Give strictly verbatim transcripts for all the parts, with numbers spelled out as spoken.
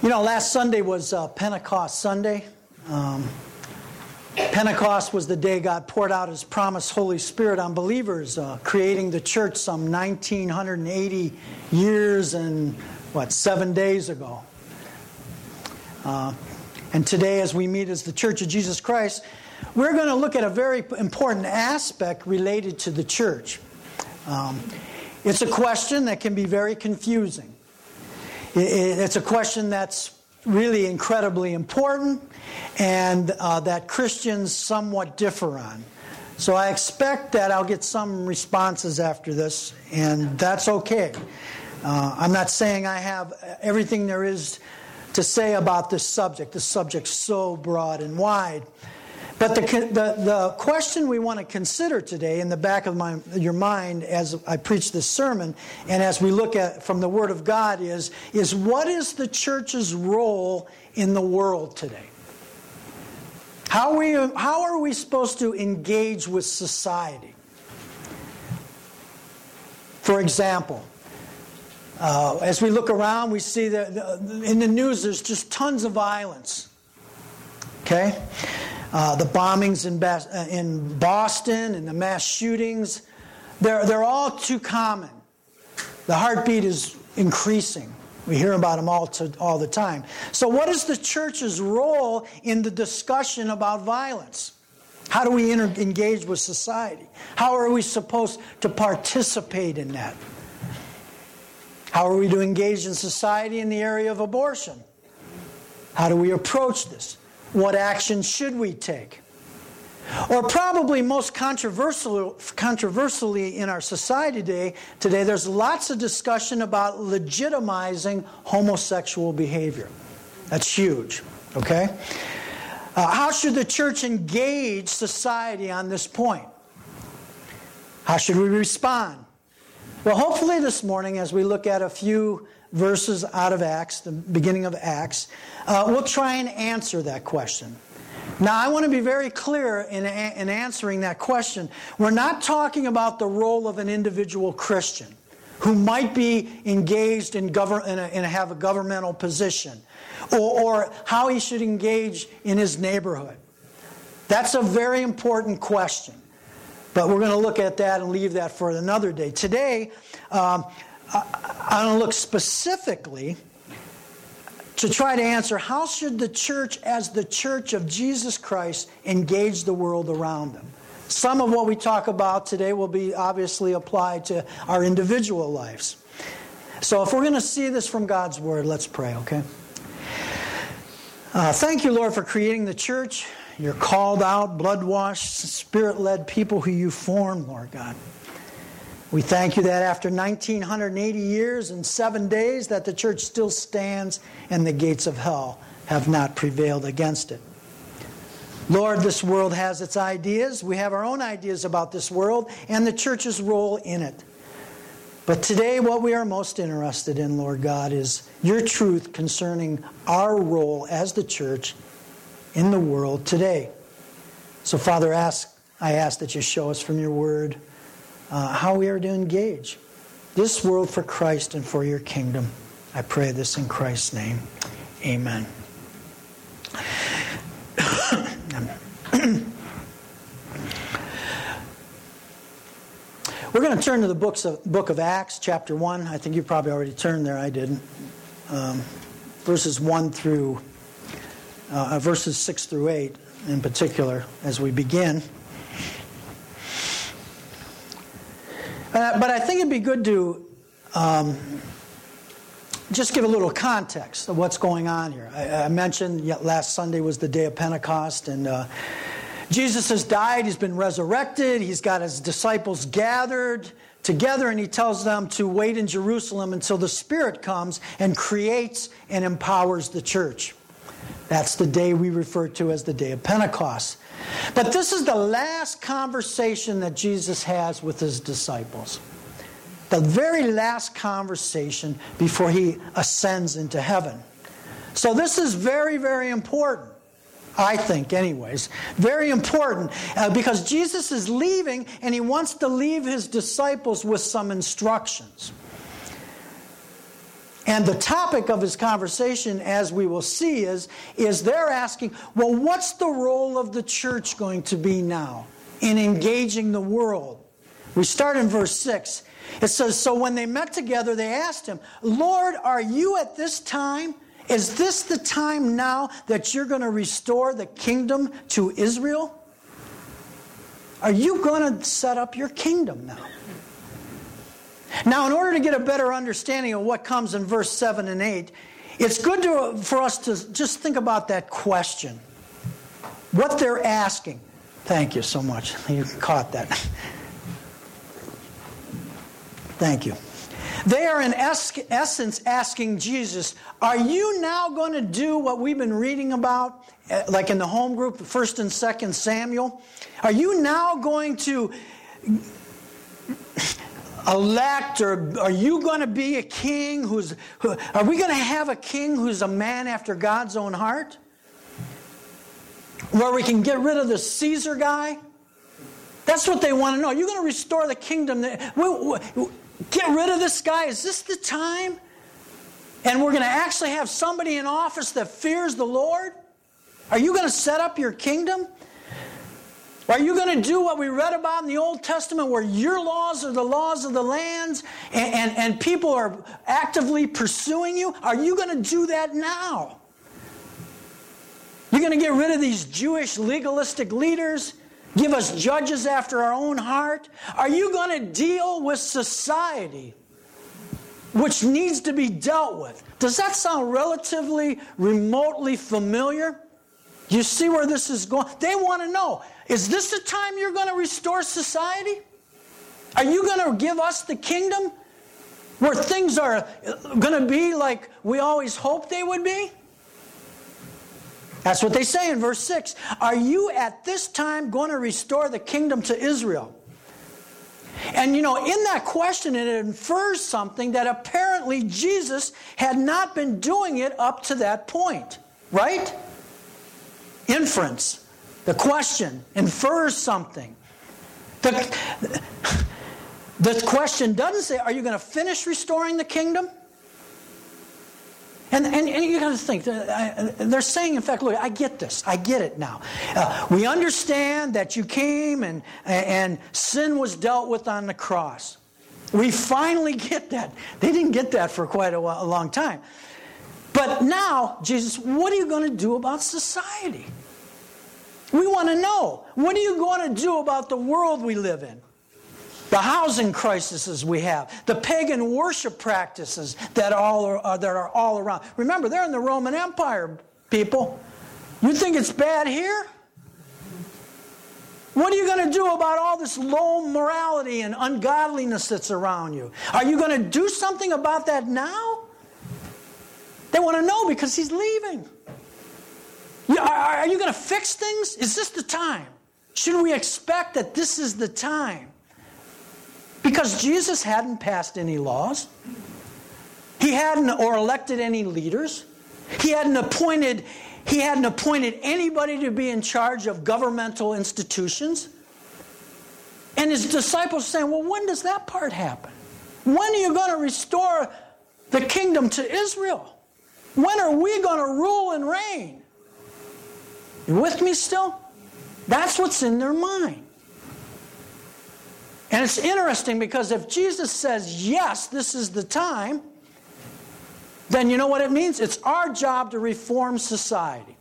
You know, last Sunday was uh, Pentecost Sunday. Um, Pentecost was the day God poured out His promised Holy Spirit on believers, uh, creating the church some nineteen eighty years and, what, seven days ago. Uh, and today, as we meet as the Church of Jesus Christ, we're going to look at a very important aspect related to the church. Um, it's a question that can be very confusing. It's a question that's really incredibly important and uh, that Christians somewhat differ on. So I expect that I'll get some responses after this, and that's okay. Uh, I'm not saying I have everything there is to say about this subject. This subject's so broad and wide. But the, the, the question we want to consider today in the back of my, your mind as I preach this sermon and as we look at from the Word of God is, is what is the church's role in the world today? How are we, how are we supposed to engage with society? For example, uh, as we look around, we see that in the news there's just tons of violence. Okay? Uh, the bombings in, Bas- uh, in Boston and the mass shootings, they're, they're all too common. The heartbeat is increasing. We hear about them all, to, all the time. So what is the church's role in the discussion about violence? How do we inter- engage with society? How are we supposed to participate in that? How are we to engage in society in the area of abortion? How do we approach this? What action should we take? Or probably most controversial, controversially in our society today, today, there's lots of discussion about legitimizing homosexual behavior. That's huge, okay? Uh, how should the church engage society on this point? How should we respond? Well, hopefully this morning, as we look at a few verses out of Acts, the beginning of Acts, uh, we'll try and answer that question. Now, I want to be very clear in, in answering that question. We're not talking about the role of an individual Christian who might be engaged in, govern, in, a, in a, have a governmental position, or, or how he should engage in his neighborhood. That's a very important question. But we're going to look at that and leave that for another day. Today, um, I want to look specifically to try to answer how should the church as the church of Jesus Christ engage the world around them. Some of what we talk about today will be obviously applied to our individual lives. So if we're going to see this from God's Word, let's pray, okay? Uh, thank you, Lord, for creating the church. You're called out, blood-washed, Spirit-led people who you formed, Lord God. We thank you that after nineteen eighty years and seven days that the church still stands and the gates of hell have not prevailed against it. Lord, this world has its ideas. We have our own ideas about this world and the church's role in it. But today what we are most interested in, Lord God, is your truth concerning our role as the church in the world today. So, Father, ask, I ask that you show us from your word Uh, how we are to engage this world for Christ and for your kingdom. I pray this in Christ's name. Amen. We're going to turn to the books of, book of Acts, chapter one. I think you probably already turned there. I didn't. Um, verses one through, uh, verses six through eight in particular as we begin. Uh, but I think it'd be good to um, just give a little context of what's going on here. I, I mentioned last Sunday was the day of Pentecost, and uh, Jesus has died. He's been resurrected. He's got his disciples gathered together, and he tells them to wait in Jerusalem until the Spirit comes and creates and empowers the church. That's the day we refer to as the day of Pentecost. But this is the last conversation that Jesus has with his disciples. The very last conversation before he ascends into heaven. So this is very, very important. I think anyways. Very important. Uh, because Jesus is leaving and he wants to leave his disciples with some instructions. And the topic of his conversation, as we will see, is, is they're asking, well, what's the role of the church going to be now in engaging the world? We start in verse six. It says, so when they met together, they asked him, Lord, are you at this time? Is this the time now that you're going to restore the kingdom to Israel? Are you going to set up your kingdom now? Now, in order to get a better understanding of what comes in verse seven and eight, it's good to, for us to just think about that question. What they're asking. Thank you so much. You caught that. Thank you. They are in es- essence asking Jesus, are you now going to do what we've been reading about, like in the home group, First and Second Samuel? Are you now going to elect, or are you going to be a king who's, who, are we going to have a king who's a man after God's own heart? Where we can get rid of the Caesar guy? That's what they want to know. Are you going to restore the kingdom? Get rid of this guy? Is this the time? And we're going to actually have somebody in office that fears the Lord? Are you going to set up your kingdom? Are you going to do what we read about in the Old Testament, where your laws are the laws of the lands and, and, and people are actively pursuing you? Are you going to do that now? You're going to get rid of these Jewish legalistic leaders? Give us judges after our own heart? Are you going to deal with society, which needs to be dealt with? Does that sound relatively, remotely familiar? You see where this is going? They want to know, is this the time you're going to restore society? Are you going to give us the kingdom where things are going to be like we always hoped they would be? That's what they say in verse six. Are you at this time going to restore the kingdom to Israel? And you know, in that question, it infers something that apparently Jesus had not been doing it up to that point. Right? Inference. The question infers something. The, the question doesn't say, are you going to finish restoring the kingdom? And, and, and you got to think, they're saying, in fact, look, I get this. I get it now. Uh, we understand that you came and, and sin was dealt with on the cross. We finally get that. They didn't get that for quite a, while, a long time. But now, Jesus, what are you going to do about society? We want to know. What are you going to do about the world we live in? The housing crises we have, the pagan worship practices that all are, uh, that are all around. Remember, they're in the Roman Empire, people. You think it's bad here? What are you going to do about all this low morality and ungodliness that's around you? Are you going to do something about that now? They want to know because he's leaving. Are you going to fix things? Is this the time? Should we expect that this is the time? Because Jesus hadn't passed any laws. He hadn't or elected any leaders. He hadn't appointed, he hadn't appointed anybody to be in charge of governmental institutions. And his disciples saying, well, when does that part happen? When are you going to restore the kingdom to Israel? When are we going to rule and reign? You with me still? That's what's in their mind. And it's interesting because if Jesus says, yes, this is the time, then you know what it means? It's our job to reform society.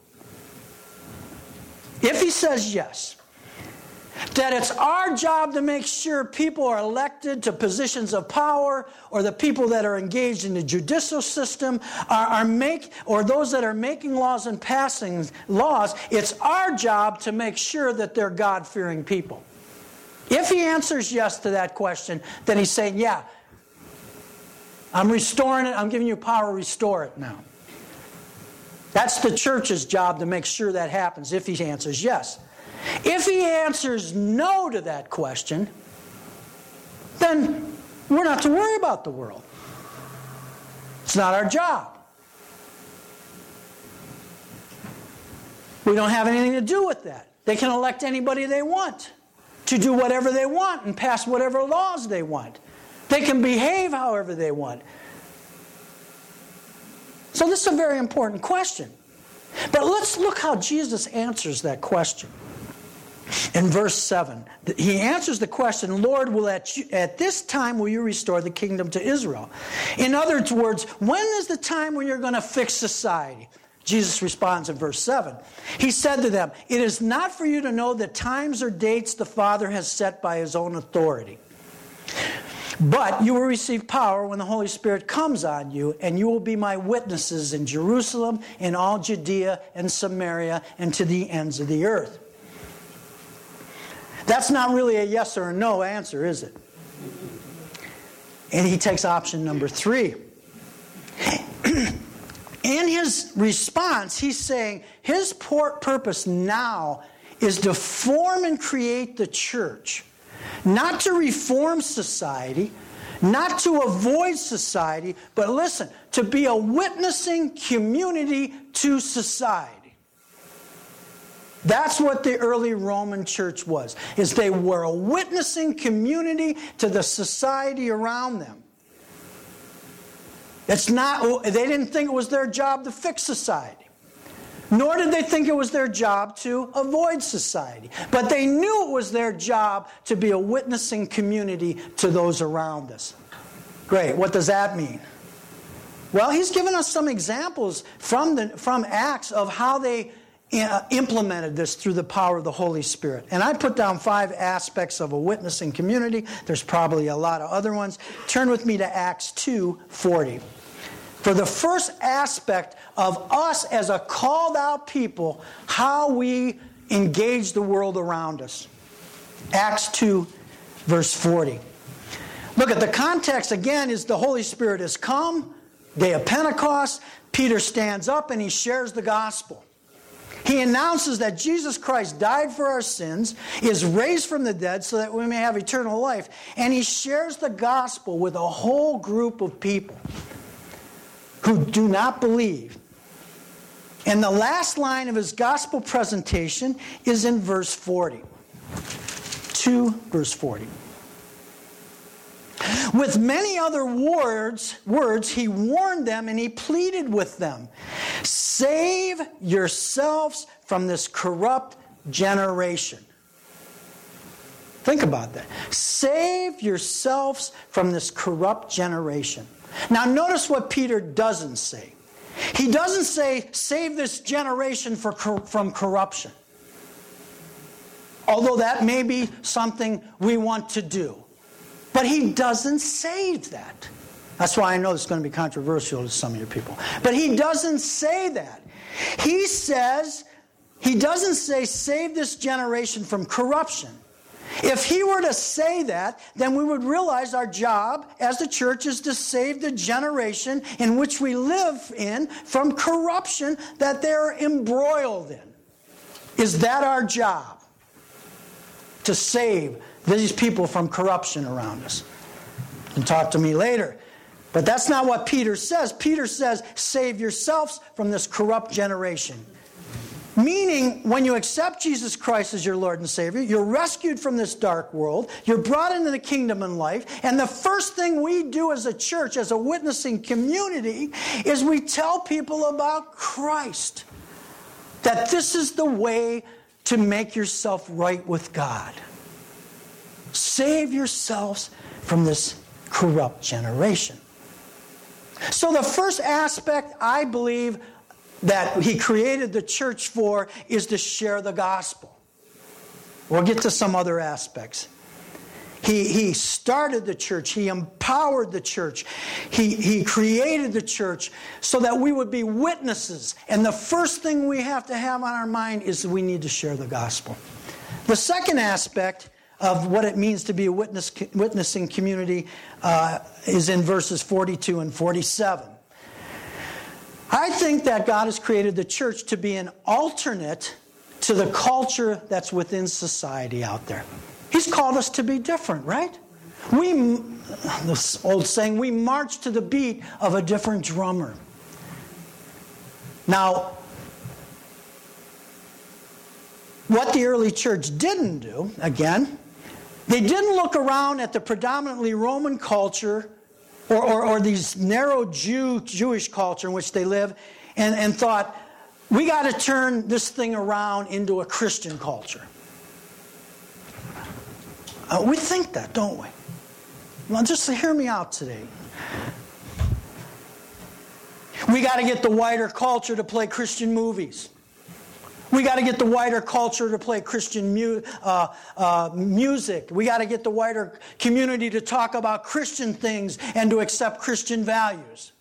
If he says yes, that it's our job to make sure people are elected to positions of power, or the people that are engaged in the judicial system are, are make, or those that are making laws and passing laws, it's our job to make sure that they're God-fearing people. If he answers yes to that question, then he's saying, yeah, I'm restoring it. I'm giving you power to restore it now. That's the church's job to make sure that happens if he answers yes. If he answers no to that question, then we're not to worry about the world. It's not our job. We don't have anything to do with that. They can elect anybody they want to do whatever they want and pass whatever laws they want. They can behave however they want. So this is a very important question. But let's look how Jesus answers that question. In verse seven, he answers the question, Lord, will at, you, at this time will you restore the kingdom to Israel? In other words, when is the time when you're going to fix society? Jesus responds in verse seven. He said to them, it is not for you to know the times or dates the Father has set by his own authority. But you will receive power when the Holy Spirit comes on you, and you will be my witnesses in Jerusalem, in all Judea and Samaria, and to the ends of the earth. That's not really a yes or a no answer, is it? And he takes option number three. In his response, he's saying his purpose now is to form and create the church. Not to reform society, not to avoid society, but listen, to be a witnessing community to society. That's what the early Roman church was, is they were a witnessing community to the society around them. It's not, they didn't think it was their job to fix society. Nor did they think it was their job to avoid society. But they knew it was their job to be a witnessing community to those around us. Great. What does that mean? Well, he's given us some examples from, the, from Acts of how they uh, implemented this through the power of the Holy Spirit. And I put down five aspects of a witnessing community. There's probably a lot of other ones. Turn with me to Acts two forty. For the first aspect of us as a called out people, how we engage the world around us. Acts two, verse forty. Look at the context again is the Holy Spirit has come, day of Pentecost. Peter stands up and he shares the gospel. He announces that Jesus Christ died for our sins, is raised from the dead so that we may have eternal life. And he shares the gospel with a whole group of people who do not believe. And the last line of his gospel presentation is in verse forty. two, verse forty. With many other words, words, he warned them and he pleaded with them, save yourselves from this corrupt generation. Think about that. Save yourselves from this corrupt generation. Now notice what Peter doesn't say. He doesn't say, save this generation for, from corruption. Although that may be something we want to do. But he doesn't say that. That's why I know this is going to be controversial to some of your people. But he doesn't say that. He says, he doesn't say, save this generation from corruption. If he were to say that, then we would realize our job as the church is to save the generation in which we live in from corruption that they're embroiled in. Is that our job? To save these people from corruption around us? And talk to me later. But that's not what Peter says. Peter says, save yourselves from this corrupt generation. Meaning, when you accept Jesus Christ as your Lord and Savior, you're rescued from this dark world, you're brought into the kingdom and life, and the first thing we do as a church, as a witnessing community, is we tell people about Christ. That this is the way to make yourself right with God. Save yourselves from this corrupt generation. So the first aspect, I believe, that he created the church for is to share the gospel. We'll get to some other aspects. He, he started the church. He empowered the church. He, he created the church so that we would be witnesses. And the first thing we have to have on our mind is that we need to share the gospel. The second aspect of what it means to be a witness, witnessing community uh, is in verses forty-two and forty-seven. I think that God has created the church to be an alternate to the culture that's within society out there. He's called us to be different, right? We, this old saying, we march to the beat of a different drummer. Now, what the early church didn't do, again, they didn't look around at the predominantly Roman culture or, or, or these narrow Jew, Jewish culture in which they live, and, and thought, we got to turn this thing around into a Christian culture. Uh, we think that, don't we? Well, just hear me out today. We got to get the wider culture to play Christian movies. We got to get the wider culture to play Christian mu- uh, uh, music. We got to get the wider community to talk about Christian things and to accept Christian values.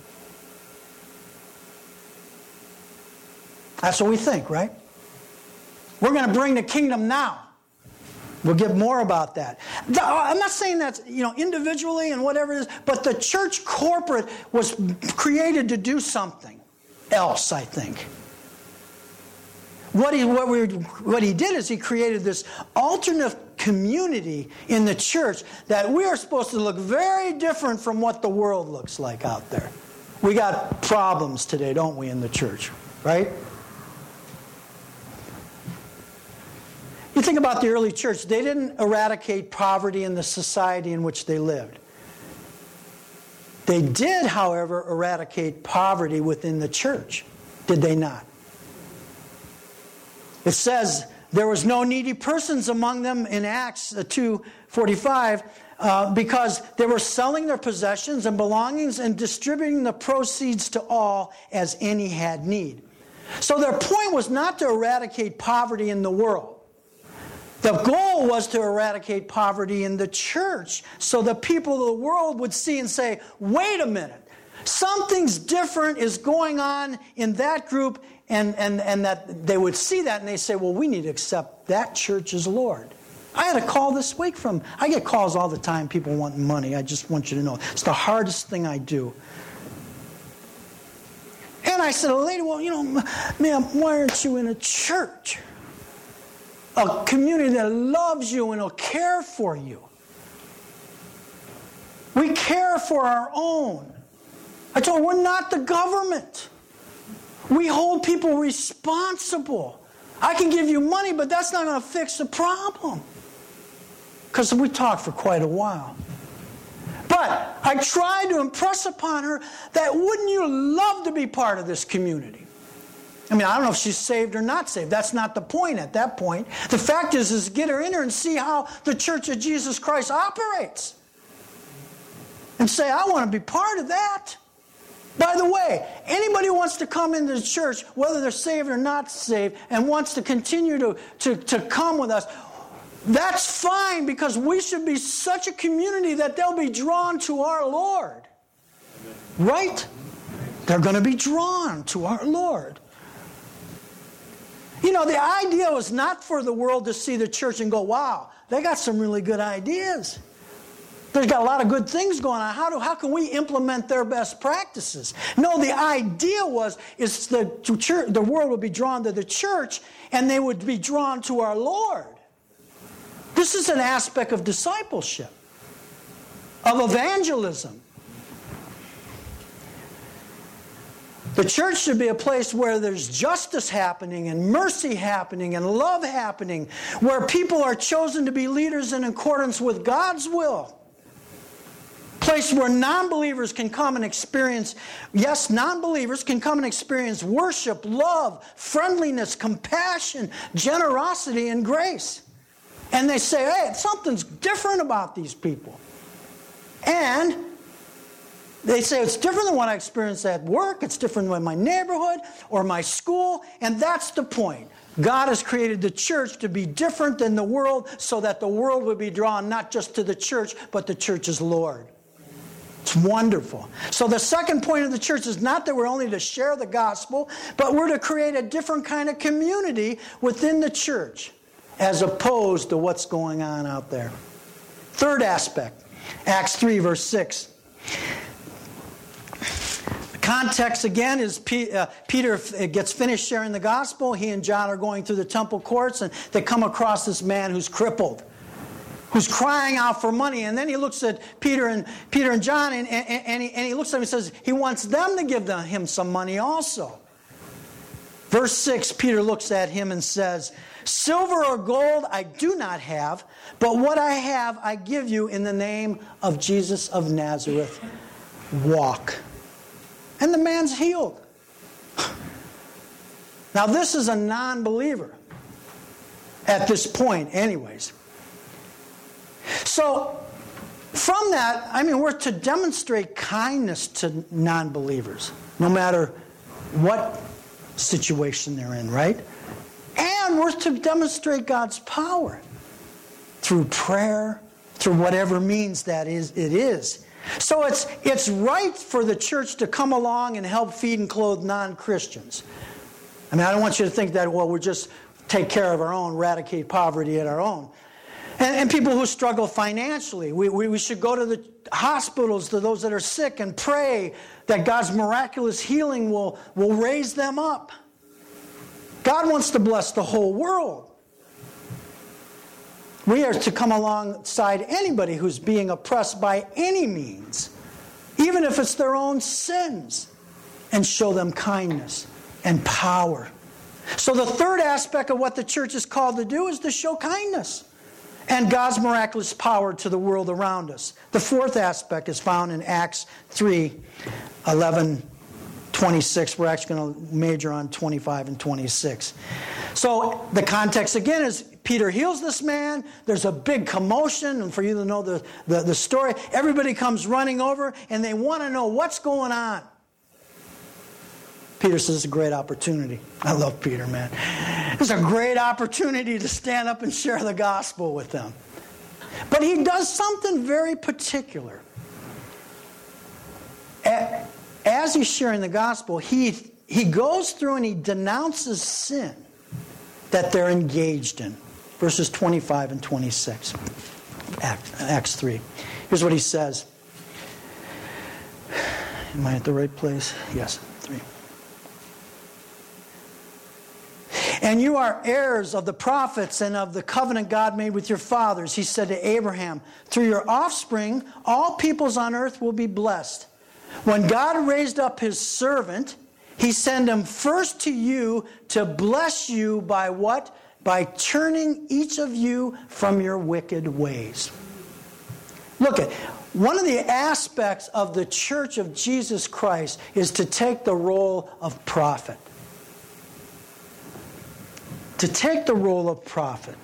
That's what we think, right? We're going to bring the kingdom now. We'll get more about that. I'm not saying that, you know, individually and whatever it is, but the church corporate was created to do something else, I think. What he, what, we, what he did is he created this alternate community in the church that we are supposed to look very different from what the world looks like out there. We got problems today, don't we, in the church, right? You think about the early church, they didn't eradicate poverty in the society in which they lived. They did, however, eradicate poverty within the church. Did they not? It says there was no needy persons among them in Acts two forty-five uh, because they were selling their possessions and belongings and distributing the proceeds to all as any had need. So their point was not to eradicate poverty in the world. The goal was to eradicate poverty in the church so the people of the world would see and say, wait a minute, something's different is going on in that group, and, and, and that they would see that and they say, well, we need to accept that church as Lord. I had a call this week from, I get calls all the time, people wanting money. I just want you to know. It's the hardest thing I do. And I said, lady, well, you know, ma'am, why aren't you in a church? A community that loves you and will care for you. We care for our own. I told her, we're not the government. We hold people responsible. I can give you money, but that's not going to fix the problem. Because we talked for quite a while. But I tried to impress upon her that wouldn't you love to be part of this community? I mean, I don't know if she's saved or not saved. That's not the point at that point. The fact is, is get her in her and see how the Church of Jesus Christ operates. And say, I want to be part of that. By the way, anybody who wants to come into the church, whether they're saved or not saved, and wants to continue to, to, to come with us, that's fine, because we should be such a community that they'll be drawn to our Lord. Right? They're going to be drawn to our Lord. You know, the idea was not for the world to see the church and go, wow, they got some really good ideas. They've got a lot of good things going on. How do how can we implement their best practices? No, the idea was is the church, the world would be drawn to the church, and they would be drawn to our Lord. This is an aspect of discipleship, of evangelism. The church should be a place where there's justice happening and mercy happening and love happening, where people are chosen to be leaders in accordance with God's will. Place where non-believers can come and experience, yes, non-believers can come and experience worship, love, friendliness, compassion, generosity, and grace. And they say, hey, something's different about these people. And they say it's different than what I experienced at work. It's different than my neighborhood or my school. And that's the point. God has created the church to be different than the world so that the world would be drawn not just to the church, but the church's Lord. It's wonderful. So the second point of the church is not that we're only to share the gospel, but we're to create a different kind of community within the church as opposed to what's going on out there. Third aspect, Acts three, verse six. Context again is Peter gets finished sharing the gospel. He and John are going through the temple courts, and they come across this man who's crippled, who's crying out for money. And then he looks at Peter and Peter and John, and, and, and, he, and he looks at him and says he wants them to give them, him some money also. Verse six, Peter looks at him and says, silver or gold I do not have, but what I have I give you in the name of Jesus of Nazareth, walk. And the man's healed. Now this is a non-believer. At this point anyways. So, from that, I mean, we're to demonstrate kindness to non-believers, no matter what situation they're in, right? And we're to demonstrate God's power through prayer, through whatever means that is it is. So it's it's right for the church to come along and help feed and clothe non-Christians. I mean, I don't want you to think that, well, we're just take care of our own, eradicate poverty at our own. And, and people who struggle financially. We, we, we should go to the hospitals, to those that are sick, and pray that God's miraculous healing will, will raise them up. God wants to bless the whole world. We are to come alongside anybody who's being oppressed by any means, even if it's their own sins, and show them kindness and power. So the third aspect of what the church is called to do is to show kindness and God's miraculous power to the world around us. The fourth aspect is found in Acts three, eleven, twenty-six. We're actually going to major on twenty-five and twenty-six. So the context again is Peter heals this man. There's a big commotion. And for you to know the, the, the story, everybody comes running over and they want to know what's going on. Peter says it's a great opportunity. I love Peter, man. It's a great opportunity to stand up and share the gospel with them. But he does something very particular. As he's sharing the gospel, he, he goes through and he denounces sin that they're engaged in. Verses twenty-five and twenty-six. Acts three. Here's what he says. Am I at the right place? Yes, three. And you are heirs of the prophets and of the covenant God made with your fathers. He said to Abraham, through your offspring, all peoples on earth will be blessed. When God raised up his servant, he sent him first to you to bless you by what? By turning each of you from your wicked ways. Look at one of the aspects of the Church of Jesus Christ is to take the role of prophet. To take the role of prophet.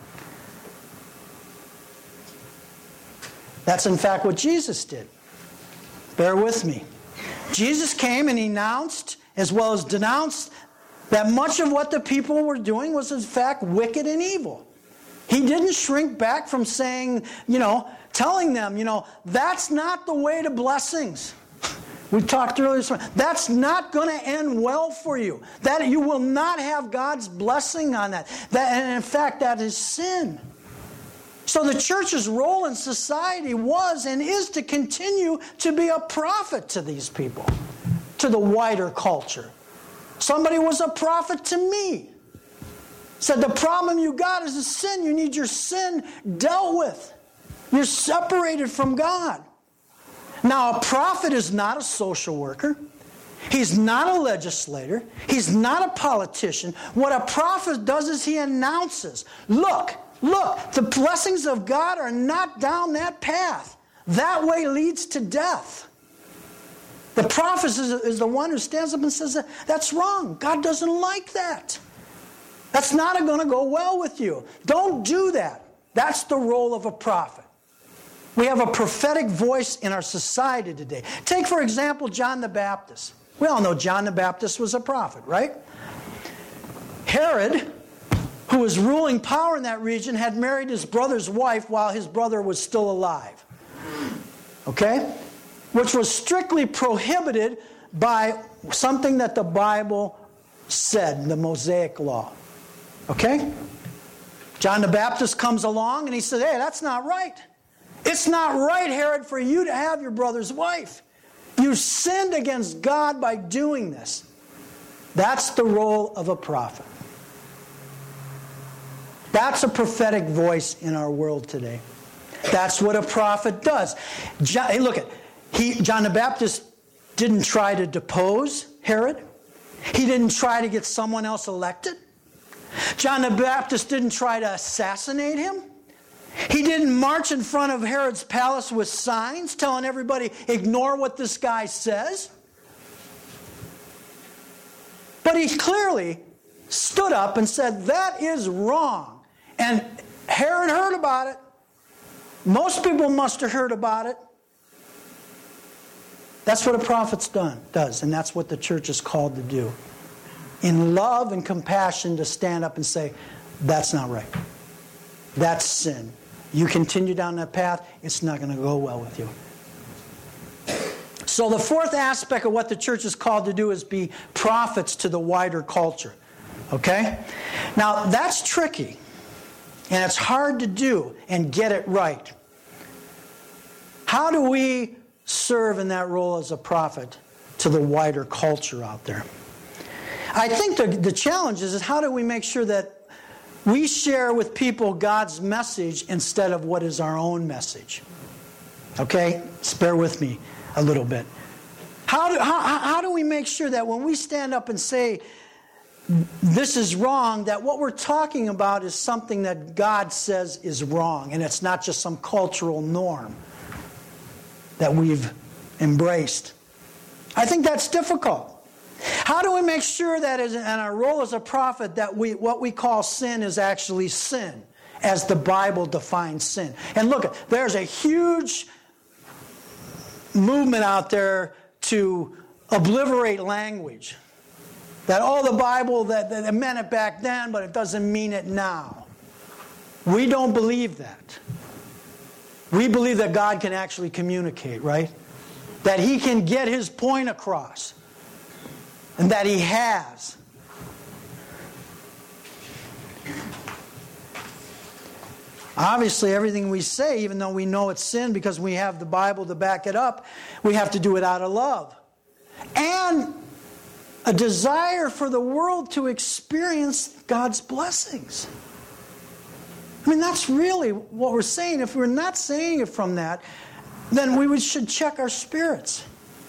That's in fact what Jesus did. Bear with me. Jesus came and he announced, as well as denounced, that much of what the people were doing was in fact wicked and evil. He didn't shrink back from saying, you know, telling them, you know, that's not the way to blessings. We talked earlier this morning. That's not going to end well for you. That you will not have God's blessing on that. That, and in fact, that is sin. So the church's role in society was and is to continue to be a prophet to these people, to the wider culture. Somebody was a prophet to me. Said the problem you got is a sin. You need your sin dealt with. You're separated from God. Now, a prophet is not a social worker. He's not a legislator. He's not a politician. What a prophet does is he announces, look, look, the blessings of God are not down that path. That way leads to death. The prophet is, is the one who stands up and says, that's wrong. God doesn't like that. That's not going to go well with you. Don't do that. That's the role of a prophet. We have a prophetic voice in our society today. Take, for example, John the Baptist. We all know John the Baptist was a prophet, right? Herod, who was ruling power in that region, had married his brother's wife while his brother was still alive. Okay? Which was strictly prohibited by something that the Bible said, the Mosaic Law. Okay? John the Baptist comes along and he says, hey, that's not right. It's not right, Herod, for you to have your brother's wife. You sinned against God by doing this. That's the role of a prophet. That's a prophetic voice in our world today. That's what a prophet does. John, hey, look at he. John the Baptist didn't try to depose Herod. He didn't try to get someone else elected. John the Baptist didn't try to assassinate him. He didn't march in front of Herod's palace with signs telling everybody, ignore what this guy says. But he clearly stood up and said, that is wrong. And Herod heard about it. Most people must have heard about it. That's what a prophet's done, does, and that's what the church is called to do. In love and compassion, to stand up and say, that's not right. That's sin. You continue down that path, it's not going to go well with you. So the fourth aspect of what the church is called to do is be prophets to the wider culture. Okay? Now, that's tricky. And it's hard to do and get it right. How do we serve in that role as a prophet to the wider culture out there? I think the, the challenge is, is how do we make sure that we share with people God's message instead of what is our own message? Okay? Just bear with me a little bit. How do, how, how do we make sure that when we stand up and say, this is wrong, that what we're talking about is something that God says is wrong, and it's not just some cultural norm that we've embraced? I think that's difficult. How do we make sure that as, in our role as a prophet that we what we call sin is actually sin, as the Bible defines sin? And look, there's a huge movement out there to obliterate language. That, oh, the Bible, that, that it meant it back then, but it doesn't mean it now. We don't believe that. We believe that God can actually communicate, right? That He can get His point across. And that He has. Obviously, everything we say, even though we know it's sin because we have the Bible to back it up, we have to do it out of love. And a desire for the world to experience God's blessings. I mean, that's really what we're saying. If we're not saying it from that, then we should check our spirits.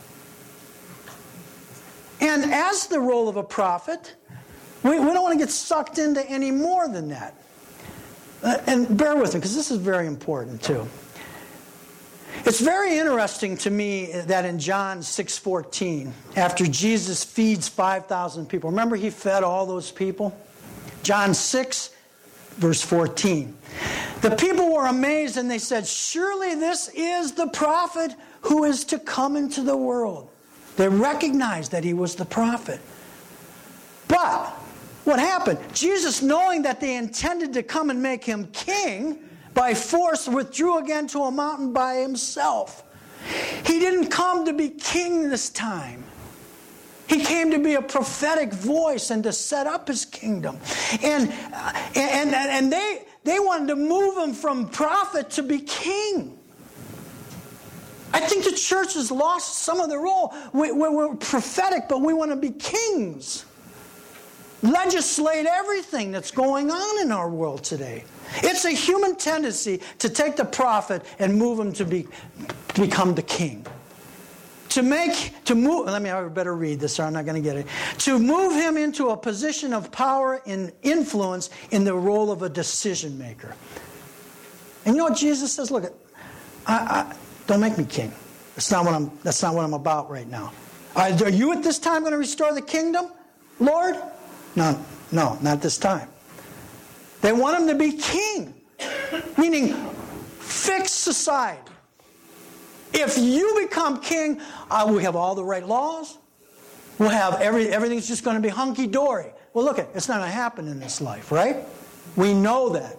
And as the role of a prophet, we, we don't want to get sucked into any more than that. Uh, and bear with me, because this is very important too. It's very interesting to me that in John six fourteen, after Jesus feeds five thousand people, remember He fed all those people? John six, verse fourteen. The people were amazed and they said, surely this is the prophet who is to come into the world. They recognized that He was the prophet. But what happened? Jesus, knowing that they intended to come and make Him king, by force withdrew again to a mountain by Himself. He didn't come to be king this time. He came to be a prophetic voice and to set up His kingdom. And, and, and they, they wanted to move Him from prophet to be king. I think the church has lost some of the role. We, we're prophetic, but we want to be kings. Legislate everything that's going on in our world today. It's a human tendency to take the prophet and move him to, be, to become the king. To make, to move, let me, I better read this or I'm not going to get it. To move him into a position of power and influence in the role of a decision maker. And you know what Jesus says? Look, I, I, don't make me king. That's not what I'm, that's not what I'm about right now. Are you at this time going to restore the kingdom, Lord? No, no, not this time. They want Him to be king, meaning fix society. If you become king, uh, we have all the right laws. We'll have every, everything's just going to be hunky-dory. Well, look, it's not going to happen in this life, right? We know that.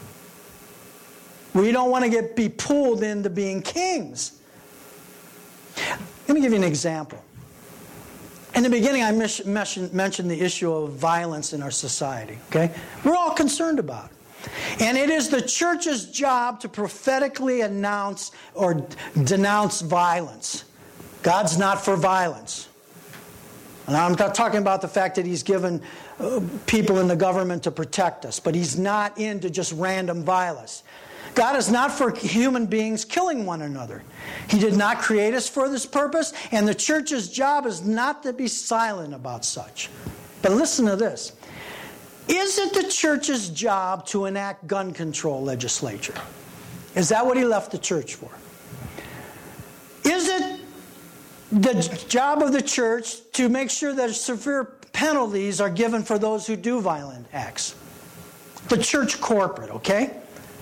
We don't want to get be pulled into being kings. Let me give you an example. In the beginning, I mentioned the issue of violence in our society. Okay, we're all concerned about it. And it is the church's job to prophetically announce or denounce violence. God's not for violence. And I'm not talking about the fact that He's given uh, people in the government to protect us, but He's not into just random violence. God is not for human beings killing one another. He did not create us for this purpose, and the church's job is not to be silent about such. But listen to this. is it the church's job to enact gun control legislation? Is that what he left the church for? Is it the job of the church to make sure that severe penalties are given for those who do violent acts? The church corporate, okay?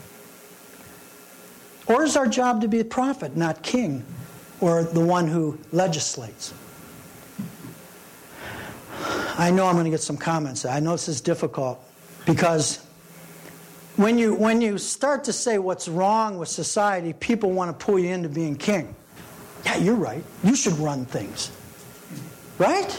Or is our job to be a prophet, not king, or the one who legislates? I know I'm going to get some comments. I know this is difficult because when you when you start to say what's wrong with society, people want to pull you into being king. Yeah, you're right. You should run things. Right?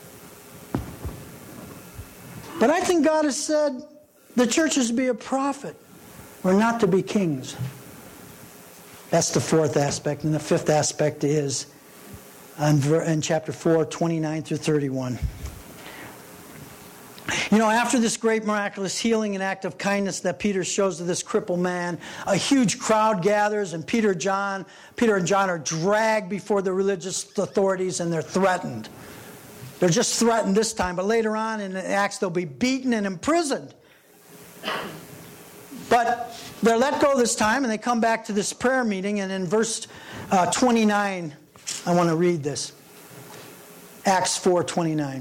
But I think God has said the church is to be a prophet. We're not to be kings. That's the fourth aspect. And the fifth aspect is in chapter four, twenty-nine through thirty-one. You know, after this great miraculous healing and act of kindness that Peter shows to this crippled man, a huge crowd gathers, and Peter, John, Peter and John are dragged before the religious authorities, and they're threatened. They're just threatened this time, but later on in the Acts they'll be beaten and imprisoned. But they're let go this time, and they come back to this prayer meeting, and in verse uh, twenty-nine, I want to read this. Acts four twenty-nine.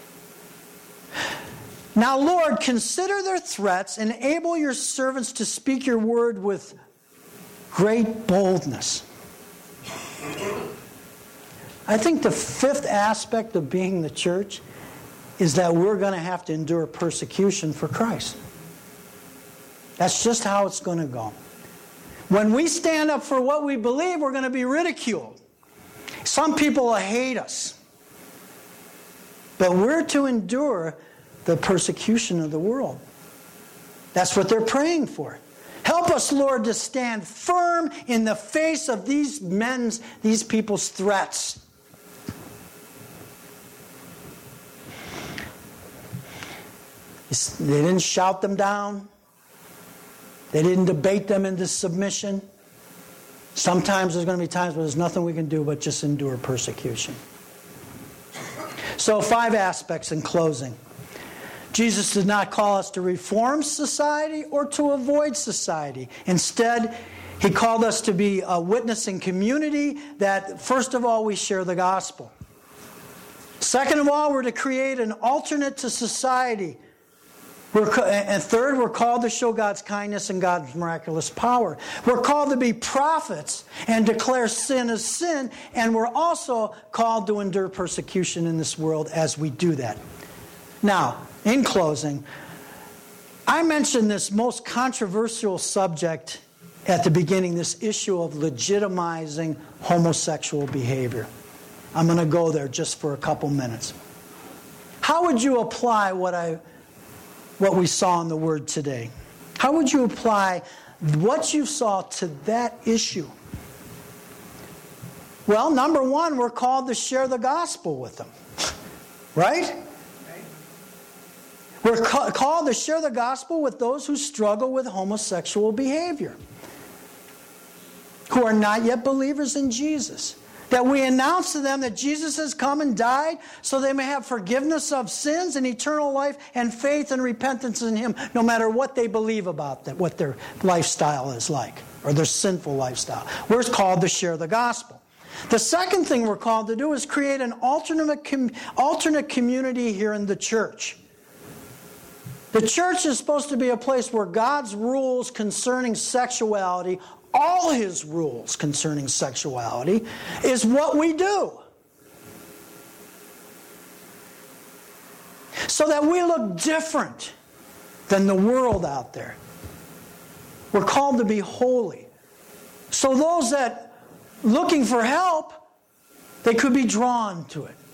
Now, Lord, consider their threats, and enable your servants to speak your word with great boldness. I think the fifth aspect of being the church is that we're going to have to endure persecution for Christ. That's just how it's going to go. When we stand up for what we believe, we're going to be ridiculed. Some people will hate us. But we're to endure the persecution of the world. That's what they're praying for. Help us, Lord, to stand firm in the face of these men's, these people's threats. They didn't shout them down. They didn't debate them into submission. Sometimes there's going to be times where there's nothing we can do but just endure persecution. So, five aspects in closing. Jesus did not call us to reform society or to avoid society. Instead, He called us to be a witnessing community that, first of all, we share the gospel. Second of all, we're to create an alternate to society. We're, and third, we're called to show God's kindness and God's miraculous power. We're called to be prophets and declare sin as sin, and we're also called to endure persecution in this world as we do that. Now, in closing, I mentioned this most controversial subject at the beginning, this issue of legitimizing homosexual behavior. I'm going to go there just for a couple minutes. How would you apply what I what we saw in the Word today? How would you apply what you saw to that issue? Well, number one, we're called to share the gospel with them. Right? We're ca- called to share the gospel with those who struggle with homosexual behavior, who are not yet believers in Jesus. That we announce to them that Jesus has come and died so they may have forgiveness of sins and eternal life and faith and repentance in Him, no matter what they believe about that, what their lifestyle is like, or their sinful lifestyle. We're called to share the gospel. The second thing we're called to do is create an alternate, com- alternate community here in the church. The church is supposed to be a place where God's rules concerning sexuality, all His rules concerning sexuality, is what we do. So that we look different than the world out there. We're called to be holy. So those that looking for help, they could be drawn to it.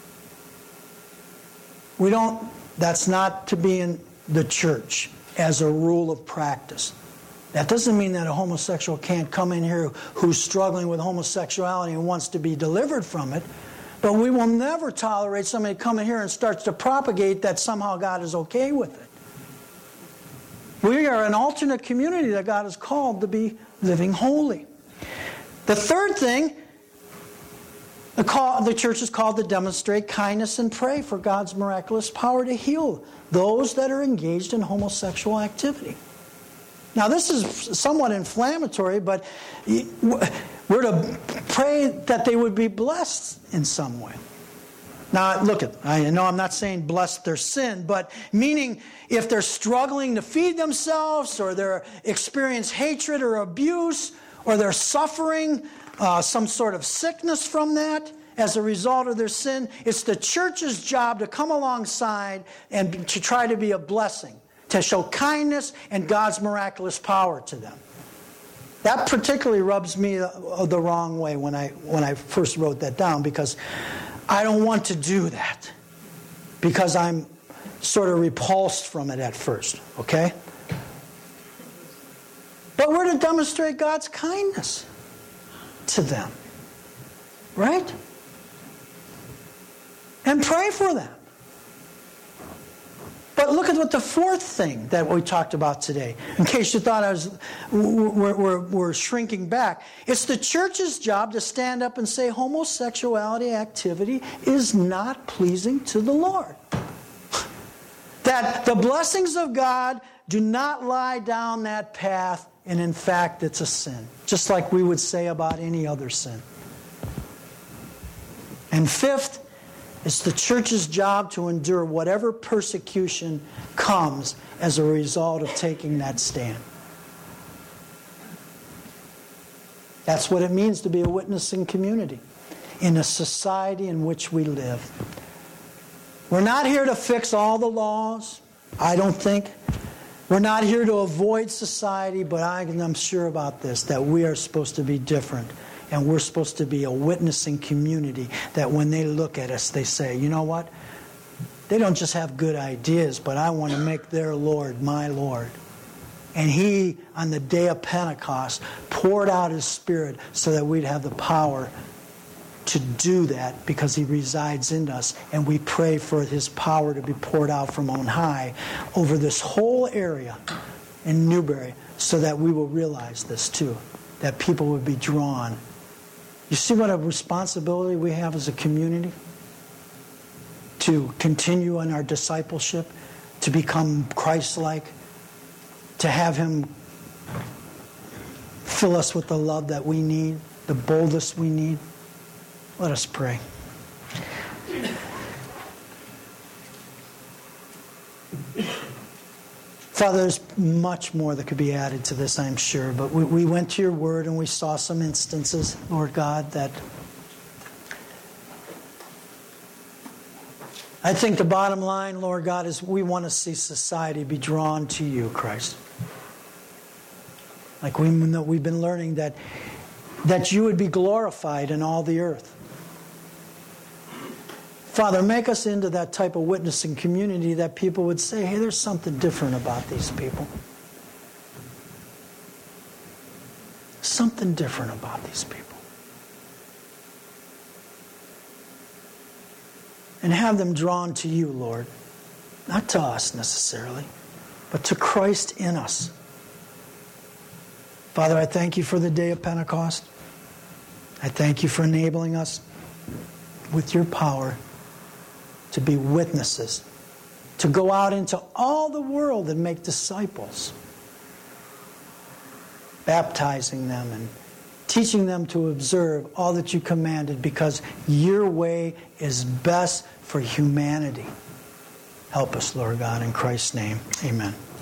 We don't, that's not to be in the church as a rule of practice. That doesn't mean that a homosexual can't come in here who's struggling with homosexuality and wants to be delivered from it. But we will never tolerate somebody coming here and starts to propagate that somehow God is okay with it. We are an alternate community that God has called to be living holy. The third thing The, call, the church is called to demonstrate kindness and pray for God's miraculous power to heal those that are engaged in homosexual activity. Now, this is somewhat inflammatory, but we're to pray that they would be blessed in some way. Now, look, at, I know I'm not saying bless their sin, but meaning if they're struggling to feed themselves, or they're experience hatred or abuse, or they're suffering uh, some sort of sickness from that as a result of their sin, it's the church's job to come alongside and to try to be a blessing, to show kindness and God's miraculous power to them. That particularly rubs me the, the wrong way when I when I first wrote that down, because I don't want to do that, because I'm sort of repulsed from it at first, okay? But we're to demonstrate God's kindness to them, right? And pray for them. But look at what the fourth thing that we talked about today. In case you thought I was, we're, we're, we're shrinking back. It's the church's job to stand up and say homosexuality activity is not pleasing to the Lord. That the blessings of God do not lie down that path, and in fact it's a sin. Just like we would say about any other sin. And fifth, it's the church's job to endure whatever persecution comes as a result of taking that stand. That's what it means to be a witnessing community in a society in which we live. We're not here to fix all the laws, I don't think. We're not here to avoid society, but I'm sure about this, that we are supposed to be different. And we're supposed to be a witnessing community that when they look at us, they say, you know what? They don't just have good ideas, but I want to make their Lord my Lord. And He, on the day of Pentecost, poured out His Spirit so that we'd have the power to do that, because He resides in us. And we pray for His power to be poured out from on high over this whole area in Newberry, so that we will realize this too, that people would be drawn. You see what a responsibility we have as a community to continue in our discipleship, to become Christ-like, to have Him fill us with the love that we need, the boldness we need. Let us pray. Father, there's much more that could be added to this, I'm sure. But we, we went to your word and we saw some instances, Lord God, that I think the bottom line, Lord God, is we want to see society be drawn to you, Christ. Like we, we've been learning that, that you would be glorified in all the earth. Father, make us into that type of witnessing community that people would say, hey, there's something different about these people. Something different about these people. And have them drawn to you, Lord. Not to us necessarily, but to Christ in us. Father, I thank you for the day of Pentecost. I thank you for enabling us with your power to be witnesses, to go out into all the world and make disciples, baptizing them and teaching them to observe all that you commanded, because your way is best for humanity. Help us, Lord God, in Christ's name. Amen.